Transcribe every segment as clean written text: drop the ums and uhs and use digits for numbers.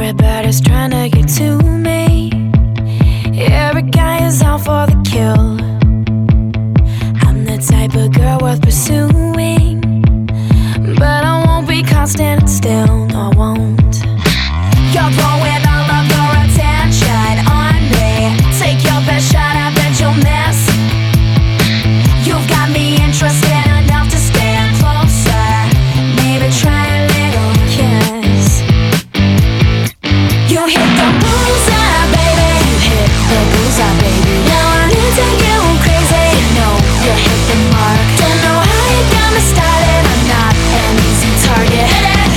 Everybody's trying to get to me. Every guy is out for the kill. I'm the type of girl worth pursuing, but I won't be caught standing still, no, I won't. You're throwing all of your attention on me. Take your best shot, I bet you'll miss. You've got me interested enough to stand closer. Maybe try a little kiss. You hit the bullseye, baby. You hit the bullseye, baby. Now I'm into you crazy. You know you hit the mark. Don't know how you got me started. I'm not an easy target.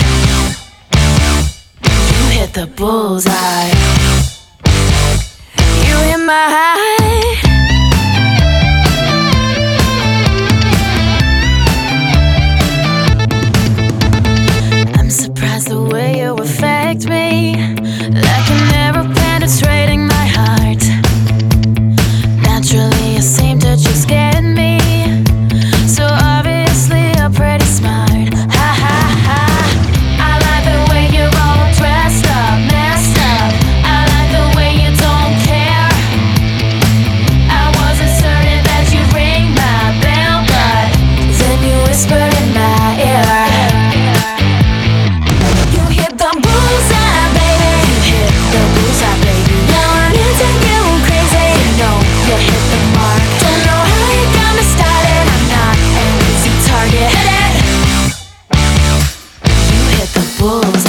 You hit the bullseye. You hit my heart. I'm surprised the way you affect me, like an arrow penetrating my heart. Naturally you seem to just get me, so obviously you're pretty smart. Ha ha ha. I like the way you're all dressed up, messed up. I like the way you don't care. I wasn't certain that you'd ring my bell, but then you whispered in my ear. You hit the bullseye, baby. You hit the bullseye, baby. Now I'm into you crazy. You know you hit the mark. Don't know how you got me started. I'm not an easy target. You hit the bullseye.